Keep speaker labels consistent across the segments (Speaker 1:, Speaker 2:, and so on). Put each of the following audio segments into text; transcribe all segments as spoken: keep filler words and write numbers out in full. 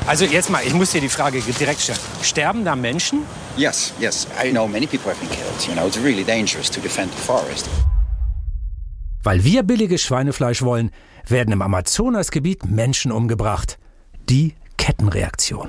Speaker 1: Also jetzt mal, ich muss dir die Frage direkt stellen. Sterben da Menschen?
Speaker 2: Yes, yes. I know many people have been killed. You know, it's really dangerous to defend the forest.
Speaker 3: Weil wir billiges Schweinefleisch wollen, werden im Amazonasgebiet Menschen umgebracht. Die Kettenreaktion.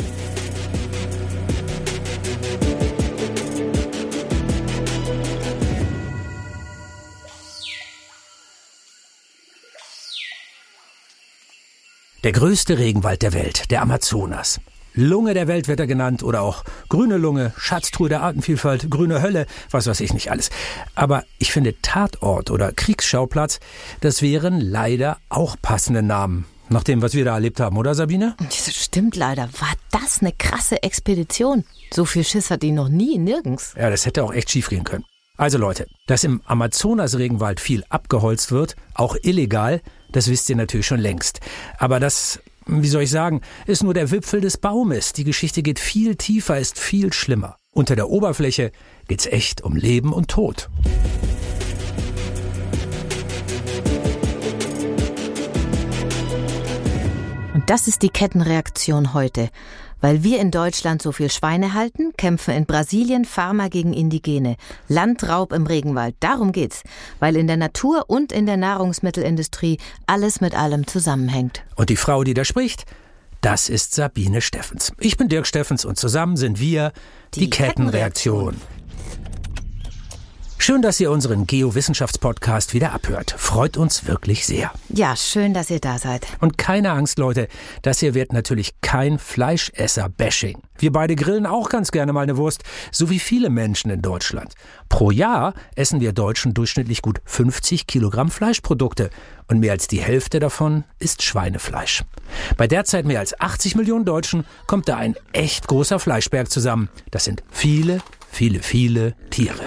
Speaker 3: Der größte Regenwald der Welt, der Amazonas. Lunge der Welt wird er genannt oder auch grüne Lunge, Schatztruhe der Artenvielfalt, grüne Hölle, was weiß ich nicht alles. Aber ich finde Tatort oder Kriegsschauplatz, das wären leider auch passende Namen. Nach dem, was wir da erlebt haben, oder Sabine?
Speaker 4: Das stimmt leider. War das eine krasse Expedition? So viel Schiss hat die noch nie, nirgends.
Speaker 3: Ja, das hätte auch echt schief gehen können. Also Leute, dass im Amazonas-Regenwald viel abgeholzt wird, auch illegal, das wisst ihr natürlich schon längst. Aber das, wie soll ich sagen, ist nur der Wipfel des Baumes. Die Geschichte geht viel tiefer, ist viel schlimmer. Unter der Oberfläche geht's echt um Leben und Tod.
Speaker 4: Und das ist die Kettenreaktion heute. Weil wir in Deutschland so viel Schweine halten, kämpfen in Brasilien Farmer gegen Indigene. Landraub im Regenwald, darum geht's. Weil in der Natur und in der Nahrungsmittelindustrie alles mit allem zusammenhängt.
Speaker 3: Und die Frau, die da spricht, das ist Sabine Steffens. Ich bin Dirk Steffens und zusammen sind wir die, die Kettenreaktion. Schön, dass ihr unseren Geowissenschaftspodcast wieder abhört. Freut uns wirklich sehr.
Speaker 4: Ja, schön, dass ihr da seid.
Speaker 3: Und keine Angst, Leute, das hier wird natürlich kein Fleischesser-Bashing. Wir beide grillen auch ganz gerne mal eine Wurst, so wie viele Menschen in Deutschland. Pro Jahr essen wir Deutschen durchschnittlich gut fünfzig Kilogramm Fleischprodukte. Und mehr als die Hälfte davon ist Schweinefleisch. Bei derzeit mehr als achtzig Millionen Deutschen kommt da ein echt großer Fleischberg zusammen. Das sind viele, viele, viele Tiere.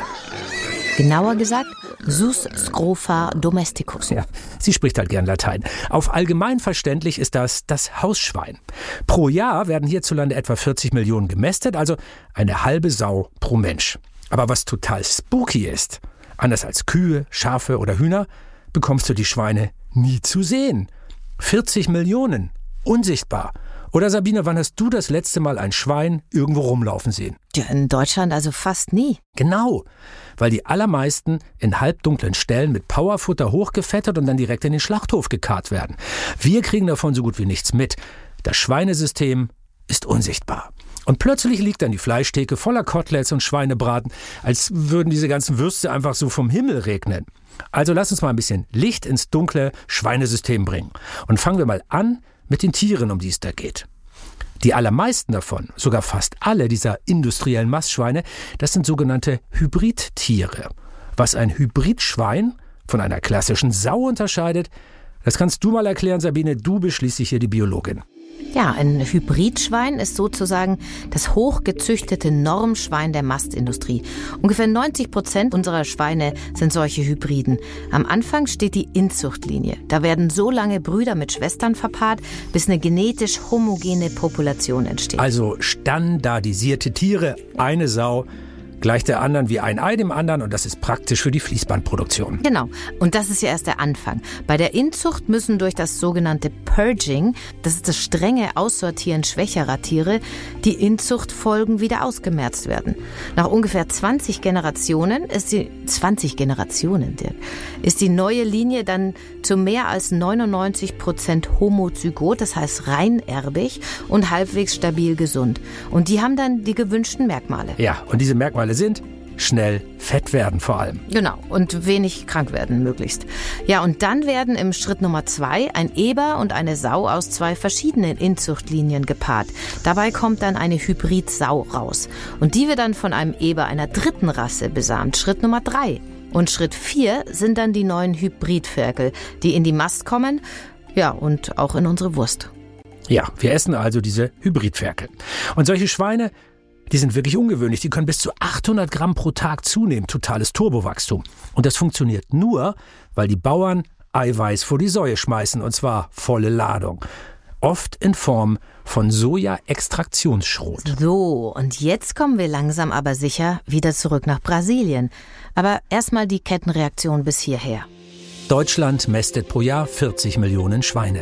Speaker 4: Genauer gesagt, Sus scrofa domesticus.
Speaker 3: Ja, sie spricht halt gern Latein. Auf allgemeinverständlich ist das das Hausschwein. Pro Jahr werden hierzulande etwa vierzig Millionen gemästet, also eine halbe Sau pro Mensch. Aber was total spooky ist, anders als Kühe, Schafe oder Hühner, bekommst du die Schweine nie zu sehen. vierzig Millionen, unsichtbar. Oder Sabine, wann hast du das letzte Mal ein Schwein irgendwo rumlaufen sehen?
Speaker 4: Ja, in Deutschland also fast nie.
Speaker 3: Genau, weil die allermeisten in halbdunklen Ställen mit Powerfutter hochgefettert und dann direkt in den Schlachthof gekarrt werden. Wir kriegen davon so gut wie nichts mit. Das Schweinesystem ist unsichtbar. Und plötzlich liegt dann die Fleischtheke voller Koteletts und Schweinebraten, als würden diese ganzen Würste einfach so vom Himmel regnen. Also lass uns mal ein bisschen Licht ins dunkle Schweinesystem bringen. Und fangen wir mal an mit den Tieren, um die es da geht. Die allermeisten davon, sogar fast alle dieser industriellen Mastschweine, das sind sogenannte Hybridtiere. Was ein Hybridschwein von einer klassischen Sau unterscheidet, das kannst du mal erklären, Sabine, du bist schließlich hier die Biologin.
Speaker 4: Ja, ein Hybridschwein ist sozusagen das hochgezüchtete Normschwein der Mastindustrie. Ungefähr neunzig Prozent unserer Schweine sind solche Hybriden. Am Anfang steht die Inzuchtlinie. Da werden so lange Brüder mit Schwestern verpaart, bis eine genetisch homogene Population entsteht.
Speaker 3: Also standardisierte Tiere, eine Sau, gleich der anderen wie ein Ei dem anderen, und das ist praktisch für die Fließbandproduktion.
Speaker 4: Genau. Und das ist ja erst der Anfang. Bei der Inzucht müssen durch das sogenannte Purging, das ist das strenge Aussortieren schwächerer Tiere, die Inzuchtfolgen wieder ausgemerzt werden. Nach ungefähr zwanzig Generationen ist die zwanzig Generationen ist die neue Linie dann zu mehr als neunundneunzig Prozent homozygot, das heißt reinerbig und halbwegs stabil gesund. Und die haben dann die gewünschten Merkmale.
Speaker 3: Ja, und diese Merkmale sind schnell fett werden vor allem.
Speaker 4: Genau, und wenig krank werden möglichst. Ja, und dann werden im Schritt Nummer zwei ein Eber und eine Sau aus zwei verschiedenen Inzuchtlinien gepaart. Dabei kommt dann eine Hybridsau raus. Und die wird dann von einem Eber einer dritten Rasse besamt. Schritt Nummer drei. Und Schritt vier sind dann die neuen Hybridferkel, die in die Mast kommen, ja, und auch in unsere Wurst.
Speaker 3: Ja, wir essen also diese Hybridferkel. Und solche Schweine, die sind wirklich ungewöhnlich. Die können bis zu achthundert Gramm pro Tag zunehmen. Totales Turbowachstum. Und das funktioniert nur, weil die Bauern Eiweiß vor die Säue schmeißen. Und zwar volle Ladung. Oft in Form von Soja-Extraktionsschrot.
Speaker 4: So, und jetzt kommen wir langsam aber sicher wieder zurück nach Brasilien. Aber erstmal die Kettenreaktion bis hierher.
Speaker 3: Deutschland mästet pro Jahr vierzig Millionen Schweine.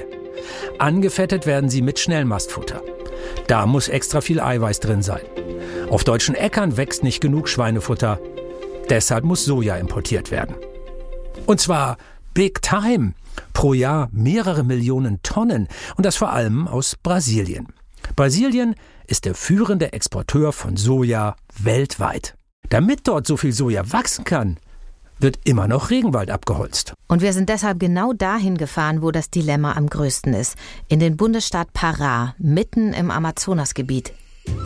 Speaker 3: Angefettet werden sie mit Schnellmastfutter. Da muss extra viel Eiweiß drin sein. Auf deutschen Äckern wächst nicht genug Schweinefutter. Deshalb muss Soja importiert werden. Und zwar big time. Pro Jahr mehrere Millionen Tonnen. Und das vor allem aus Brasilien. Brasilien ist der führende Exporteur von Soja weltweit. Damit dort so viel Soja wachsen kann, wird immer noch Regenwald abgeholzt.
Speaker 4: Und wir sind deshalb genau dahin gefahren, wo das Dilemma am größten ist. In den Bundesstaat Pará, mitten im Amazonasgebiet.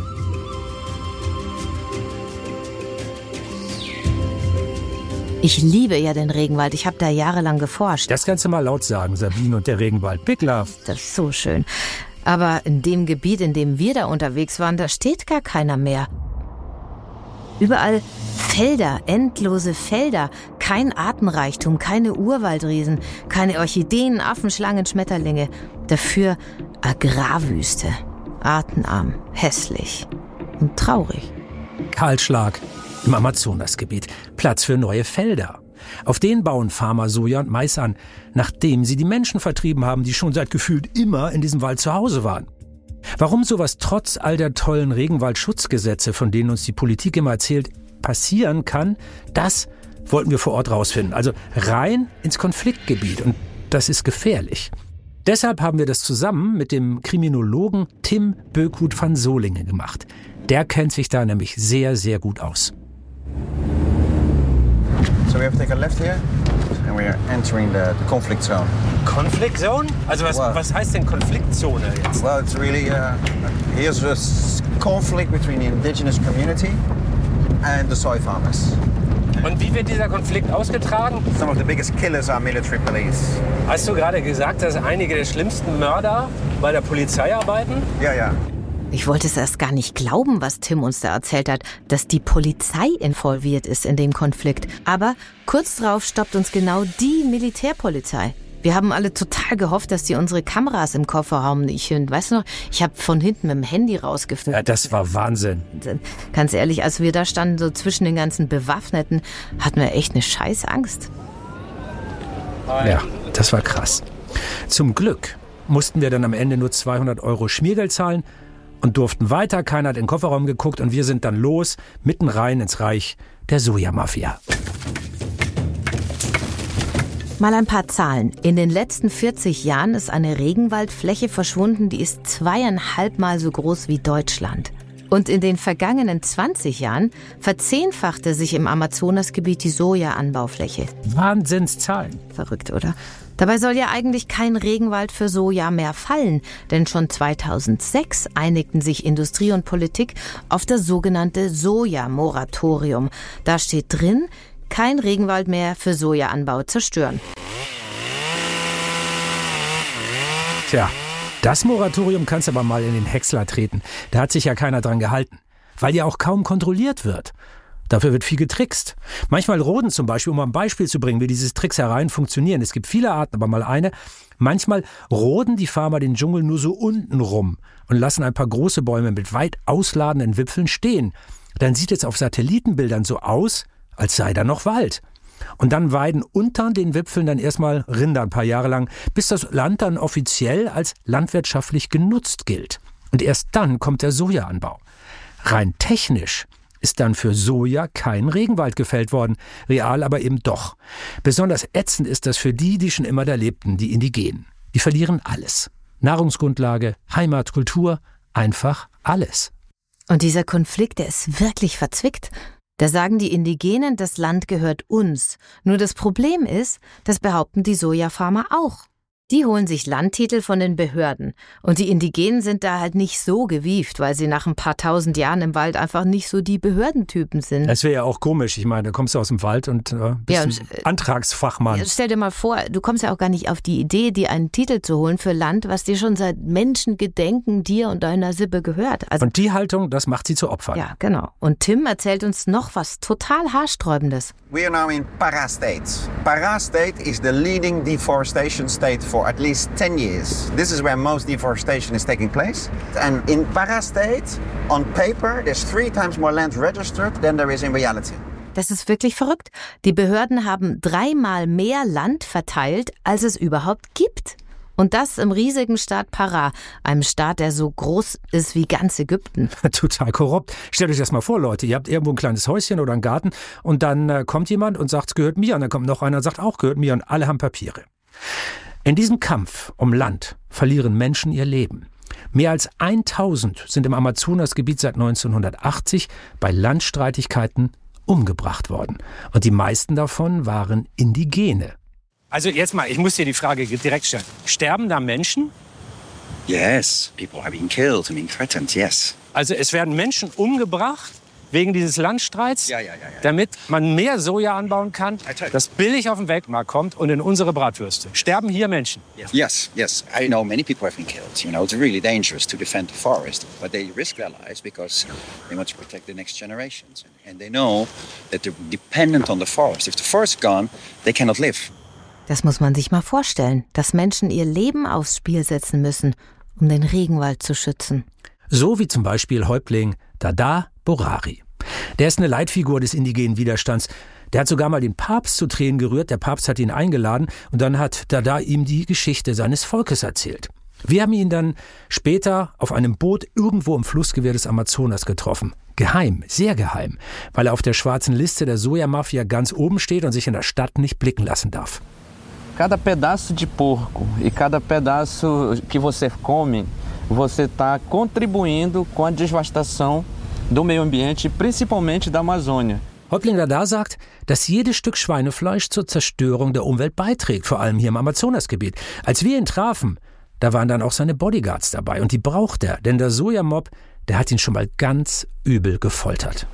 Speaker 4: Ich liebe ja den Regenwald. Ich habe da jahrelang geforscht.
Speaker 3: Das kannst du mal laut sagen, Sabine und der Regenwald. Big love.
Speaker 4: Das ist so schön. Aber in dem Gebiet, in dem wir da unterwegs waren, da steht gar keiner mehr. Überall Felder, endlose Felder. Kein Artenreichtum, keine Urwaldriesen, keine Orchideen, Affen, Schlangen, Schmetterlinge. Dafür Agrarwüste. Artenarm, hässlich und traurig.
Speaker 3: Kahlschlag im Amazonasgebiet. Platz für neue Felder. Auf denen bauen Farmer Soja und Mais an, nachdem sie die Menschen vertrieben haben, die schon seit gefühlt immer in diesem Wald zu Hause waren. Warum sowas trotz all der tollen Regenwaldschutzgesetze, von denen uns die Politik immer erzählt, passieren kann, das wollten wir vor Ort rausfinden. Also rein ins Konfliktgebiet. Und das ist gefährlich. Deshalb haben wir das zusammen mit dem Kriminologen Tim Bökut van Solingen gemacht. Der kennt sich da nämlich sehr, sehr gut aus.
Speaker 5: So we have to take a left here and we are entering the, the conflict zone.
Speaker 1: Conflict Zone? Also was,
Speaker 5: Wow.
Speaker 1: was heißt denn Konfliktzone jetzt?
Speaker 5: Well, it's really, uh, here's a s- conflict between the indigenous community and the soy farmers.
Speaker 1: Und wie wird dieser Konflikt ausgetragen?
Speaker 5: Some of the biggest killers are military police.
Speaker 1: Hast du gerade gesagt, dass einige der schlimmsten Mörder bei der Polizei arbeiten?
Speaker 5: Yeah, yeah.
Speaker 4: Ich wollte es erst gar nicht glauben, was Tim uns da erzählt hat, dass die Polizei involviert ist in dem Konflikt. Aber kurz drauf stoppt uns genau die Militärpolizei. Wir haben alle total gehofft, dass die unsere Kameras im Kofferraum nicht hören. Weißt du noch, ich habe von hinten mit dem Handy rausgefilmt.
Speaker 3: Ja, das war Wahnsinn.
Speaker 4: Ganz ehrlich, als wir da standen, so zwischen den ganzen Bewaffneten, hatten wir echt eine scheiß Angst.
Speaker 3: Ja, das war krass. Zum Glück mussten wir dann am Ende nur zweihundert Euro Schmiergeld zahlen und durften weiter. Keiner hat in den Kofferraum geguckt und wir sind dann los, mitten rein ins Reich der Sojamafia.
Speaker 4: Mal ein paar Zahlen. In den letzten vierzig Jahren ist eine Regenwaldfläche verschwunden, die ist zweieinhalb Mal so groß wie Deutschland. Und in den vergangenen zwanzig Jahren verzehnfachte sich im Amazonasgebiet die Sojaanbaufläche.
Speaker 3: Wahnsinnszahlen.
Speaker 4: Verrückt, oder? Dabei soll ja eigentlich kein Regenwald für Soja mehr fallen, denn schon zweitausendsechs einigten sich Industrie und Politik auf das sogenannte Sojamoratorium. Da steht drin, kein Regenwald mehr für Sojaanbau zerstören.
Speaker 3: Tja, das Moratorium kannst du aber mal in den Häcksler treten. Da hat sich ja keiner dran gehalten, weil ja auch kaum kontrolliert wird. Dafür wird viel getrickst. Manchmal roden zum Beispiel, um ein Beispiel zu bringen, wie diese Tricksereien funktionieren. Es gibt viele Arten, aber mal eine. Manchmal roden die Farmer den Dschungel nur so unten rum und lassen ein paar große Bäume mit weit ausladenden Wipfeln stehen. Dann sieht es auf Satellitenbildern so aus, als sei da noch Wald. Und dann weiden unter den Wipfeln dann erstmal Rinder ein paar Jahre lang, bis das Land dann offiziell als landwirtschaftlich genutzt gilt. Und erst dann kommt der Sojaanbau. Rein technisch ist dann für Soja kein Regenwald gefällt worden, real aber eben doch. Besonders ätzend ist das für die, die schon immer da lebten, die Indigenen. Die verlieren alles. Nahrungsgrundlage, Heimat, Kultur, einfach alles.
Speaker 4: Und dieser Konflikt, der ist wirklich verzwickt. Da sagen die Indigenen, das Land gehört uns. Nur das Problem ist, das behaupten die Sojafarmer auch. Die holen sich Landtitel von den Behörden. Und die Indigenen sind da halt nicht so gewieft, weil sie nach ein paar tausend Jahren im Wald einfach nicht so die Behördentypen sind.
Speaker 3: Das wäre ja auch komisch. Ich meine, da kommst du aus dem Wald und äh, bist
Speaker 4: Ja,
Speaker 3: ein
Speaker 4: und, äh,
Speaker 3: Antragsfachmann.
Speaker 4: Stell dir mal vor, du kommst ja auch gar nicht auf die Idee, dir einen Titel zu holen für Land, was dir schon seit Menschengedenken dir und deiner Sippe gehört. Also,
Speaker 3: Und die Haltung, das macht sie zu Opfern.
Speaker 4: ja, genau. Und Tim erzählt uns noch was total Haarsträubendes.
Speaker 5: We are now in Pará State. Pará State is the leading deforestation state for at least ten years. This is where most deforestation is taking place. And in Pará State, on paper, there's three times more land registered than there is in reality.
Speaker 4: Das ist wirklich verrückt. Die Behörden haben dreimal mehr Land verteilt, als es überhaupt gibt. Und das im riesigen Staat Pará, einem Staat, der so groß ist wie ganz Ägypten.
Speaker 3: Total korrupt. Stellt euch das mal vor, Leute. Ihr habt irgendwo ein kleines Häuschen oder einen Garten und dann äh, kommt jemand und sagt, es gehört mir. Und dann kommt noch einer und sagt, auch gehört mir. Und alle haben Papiere. In diesem Kampf um Land verlieren Menschen ihr Leben. Mehr als tausend sind im Amazonasgebiet seit neunzehnhundertachtzig bei Landstreitigkeiten umgebracht worden. Und die meisten davon waren Indigene.
Speaker 1: Also jetzt mal, ich muss dir die Frage direkt stellen. Sterben da Menschen?
Speaker 2: Yes, people are being killed and being threatened, yes.
Speaker 1: Also es werden Menschen umgebracht wegen dieses Landstreits,
Speaker 2: Ja, ja, ja, ja.
Speaker 1: damit man mehr Soja anbauen kann, das billig auf den Weltmarkt kommt und in unsere Bratwürste. Sterben hier Menschen?
Speaker 2: Yes, yes. I know many people have been killed. You know, it's really dangerous to defend the forest, but they risk their lives because they want to protect the next generations. And they know that they're dependent on the forest. If the forest is gone, they cannot live.
Speaker 4: Das muss man sich mal vorstellen, dass Menschen ihr Leben aufs Spiel setzen müssen, um den Regenwald zu schützen.
Speaker 3: So wie zum Beispiel Häuptling Dada Borari. Der ist eine Leitfigur des indigenen Widerstands. Der hat sogar mal den Papst zu Tränen gerührt. Der Papst hat ihn eingeladen und dann hat Dada ihm die Geschichte seines Volkes erzählt. Wir haben ihn dann später auf einem Boot irgendwo im Flussgewehr des Amazonas getroffen. Geheim, sehr geheim, weil er auf der schwarzen Liste der Sojamafia ganz oben steht und sich in der Stadt nicht blicken lassen darf.
Speaker 6: Cada pedaço de porco e cada pedaço que você come, você está contribuindo com a devastação do meio ambiente, principalmente da Amazônia.
Speaker 3: Häuptling Dada sagt, dass jedes Stück Schweinefleisch zur Zerstörung der Umwelt beiträgt, vor allem hier im Amazonasgebiet. Als wir ihn trafen, da waren dann auch seine Bodyguards dabei und die braucht er, denn der Sojamob, der hat ihn schon mal ganz übel gefoltert.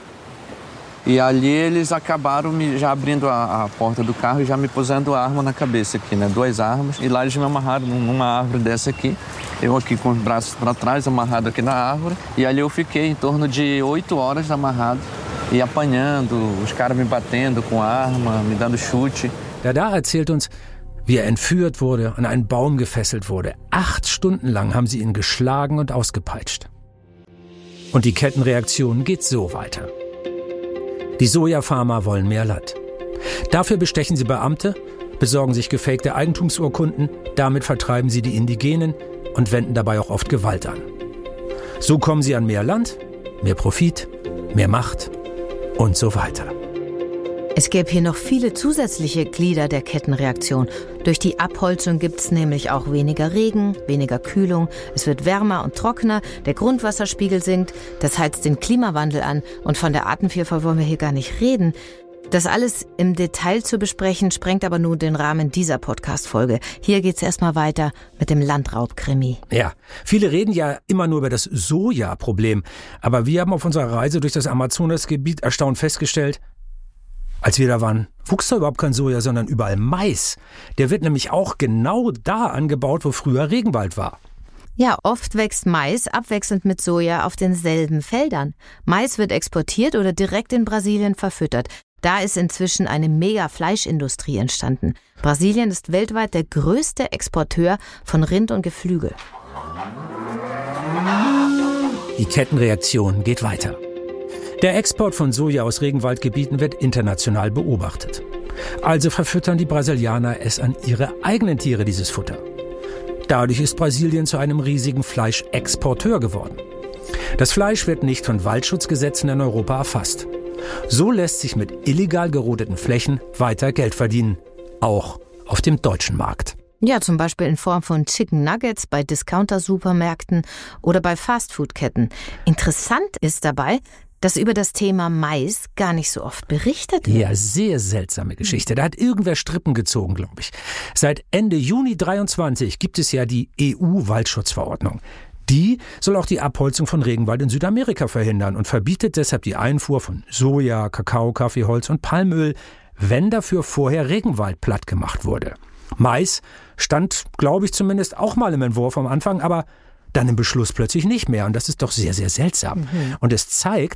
Speaker 6: E ali eles acabaram me, já abrindo a, a porta do carro e já me pusendo a arma na cabeça aqui, né? Duas armas. E lá eles me amarraram numa árvore dessa aqui. Eu aqui com os braços para trás, amarrado aqui na árvore. E ali eu fiquei em torno de oito horas amarrado e apanhando, os caras me batendo com arma, me dando chute.
Speaker 3: Dada erzählt uns, wie er entführt wurde, an einen Baum gefesselt wurde. Acht Stunden lang haben sie ihn geschlagen und ausgepeitscht. Und die Kettenreaktion geht so weiter. Die Sojafarmer wollen mehr Land. Dafür bestechen sie Beamte, besorgen sich gefakte Eigentumsurkunden, damit vertreiben sie die Indigenen und wenden dabei auch oft Gewalt an. So kommen sie an mehr Land, mehr Profit, mehr Macht und so weiter.
Speaker 4: Es gäbe hier noch viele zusätzliche Glieder der Kettenreaktion. Durch die Abholzung gibt es nämlich auch weniger Regen, weniger Kühlung, es wird wärmer und trockener, der Grundwasserspiegel sinkt, das heizt den Klimawandel an und von der Artenvielfalt wollen wir hier gar nicht reden. Das alles im Detail zu besprechen, sprengt aber nun den Rahmen dieser Podcast-Folge. Hier geht's erstmal weiter mit dem Landraubkrimi.
Speaker 3: Ja, viele reden ja immer nur über das Soja-Problem, aber wir haben auf unserer Reise durch das Amazonasgebiet erstaunt festgestellt, als wir da waren, wuchs da überhaupt kein Soja, sondern überall Mais. Der wird nämlich auch genau da angebaut, wo früher Regenwald war.
Speaker 4: Ja, oft wächst Mais abwechselnd mit Soja auf denselben Feldern. Mais wird exportiert oder direkt in Brasilien verfüttert. Da ist inzwischen eine Mega-Fleischindustrie entstanden. Brasilien ist weltweit der größte Exporteur von Rind und Geflügel.
Speaker 3: Die Kettenreaktion geht weiter. Der Export von Soja aus Regenwaldgebieten wird international beobachtet. Also verfüttern die Brasilianer es an ihre eigenen Tiere, dieses Futter. Dadurch ist Brasilien zu einem riesigen Fleischexporteur geworden. Das Fleisch wird nicht von Waldschutzgesetzen in Europa erfasst. So lässt sich mit illegal gerodeten Flächen weiter Geld verdienen, auch auf dem deutschen Markt.
Speaker 4: Ja, zum Beispiel in Form von Chicken Nuggets bei Discounter-Supermärkten oder bei Fastfood-Ketten. Interessant ist dabei, dass über das Thema Mais gar nicht so oft berichtet wird.
Speaker 3: Ja, sehr seltsame Geschichte. Da hat irgendwer Strippen gezogen, glaube ich. Seit Ende Juni dreiundzwanzig gibt es ja die E U-Waldschutzverordnung. Die soll auch die Abholzung von Regenwald in Südamerika verhindern und verbietet deshalb die Einfuhr von Soja, Kakao, Kaffeeholz und Palmöl, wenn dafür vorher Regenwald platt gemacht wurde. Mais stand, glaube ich zumindest, auch mal im Entwurf am Anfang, aber dann im Beschluss plötzlich nicht mehr. Und das ist doch sehr, sehr seltsam. Mhm. Und es zeigt,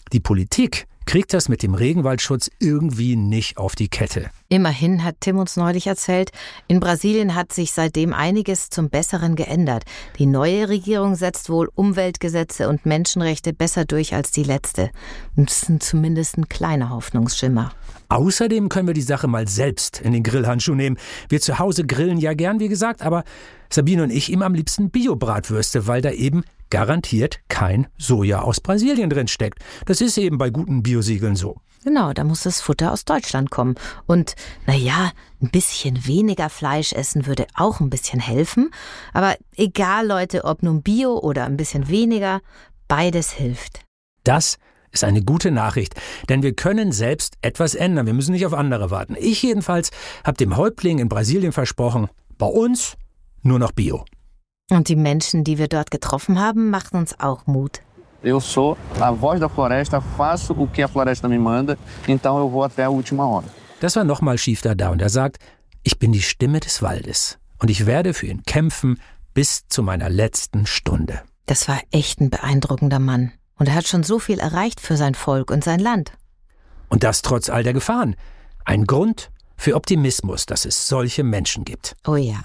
Speaker 3: Die Politik kriegt das mit dem Regenwaldschutz irgendwie nicht auf die Kette.
Speaker 4: Immerhin hat Tim uns neulich erzählt, in Brasilien hat sich seitdem einiges zum Besseren geändert. Die neue Regierung setzt wohl Umweltgesetze und Menschenrechte besser durch als die letzte. Das ist zumindest ein kleiner Hoffnungsschimmer.
Speaker 3: Außerdem können wir die Sache mal selbst in den Grillhandschuh nehmen. Wir zu Hause grillen ja gern, wie gesagt, aber Sabine und ich ihm am liebsten Bio-Bratwürste, weil da eben garantiert kein Soja aus Brasilien drin steckt. Das ist eben bei guten Biosiegeln so.
Speaker 4: Genau, da muss das Futter aus Deutschland kommen. Und naja, ein bisschen weniger Fleisch essen würde auch ein bisschen helfen. Aber egal, Leute, ob nun Bio oder ein bisschen weniger, beides hilft.
Speaker 3: Das ist eine gute Nachricht, denn wir können selbst etwas ändern. Wir müssen nicht auf andere warten. Ich jedenfalls habe dem Häuptling in Brasilien versprochen, bei uns nur noch Bio.
Speaker 4: Und die Menschen, die wir dort getroffen haben, machen uns auch Mut.
Speaker 6: Eu sou a voz da floresta, faço o que a floresta me manda, então eu vou até a última hora.
Speaker 3: Das war nochmal Schiefter da und er sagt, ich bin die Stimme des Waldes und ich werde für ihn kämpfen bis zu meiner letzten Stunde.
Speaker 4: Das war echt ein beeindruckender Mann. Und er hat schon so viel erreicht für sein Volk und sein Land.
Speaker 3: Und das trotz all der Gefahren. Ein Grund für Optimismus, dass es solche Menschen gibt.
Speaker 4: Oh ja.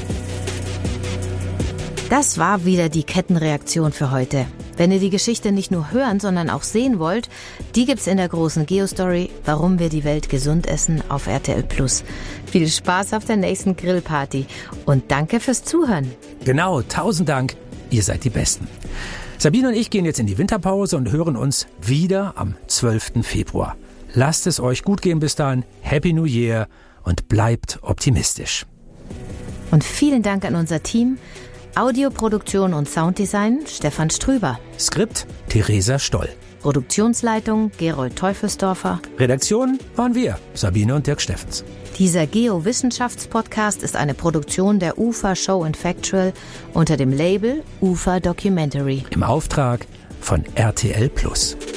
Speaker 4: Das war wieder die Kettenreaktion für heute. Wenn ihr die Geschichte nicht nur hören, sondern auch sehen wollt, die gibt's in der großen Geo-Story Warum wir die Welt gesund essen auf R T L Plus. Viel Spaß auf der nächsten Grillparty und danke fürs Zuhören.
Speaker 3: Genau, tausend Dank, ihr seid die Besten. Sabine und ich gehen jetzt in die Winterpause und hören uns wieder am zwölften Februar. Lasst es euch gut gehen bis dahin, Happy New Year und bleibt optimistisch.
Speaker 4: Und vielen Dank an unser Team. Audioproduktion und Sounddesign Stefan Strüber.
Speaker 3: Skript Theresa Stoll.
Speaker 4: Produktionsleitung Gerold Teufelsdorfer.
Speaker 3: Redaktion waren wir, Sabine und Dirk Steffens.
Speaker 4: Dieser Geo-Wissenschaftspodcast ist eine Produktion der U F A Show and Factual unter dem Label U F A Documentary.
Speaker 3: Im Auftrag von R T L Plus.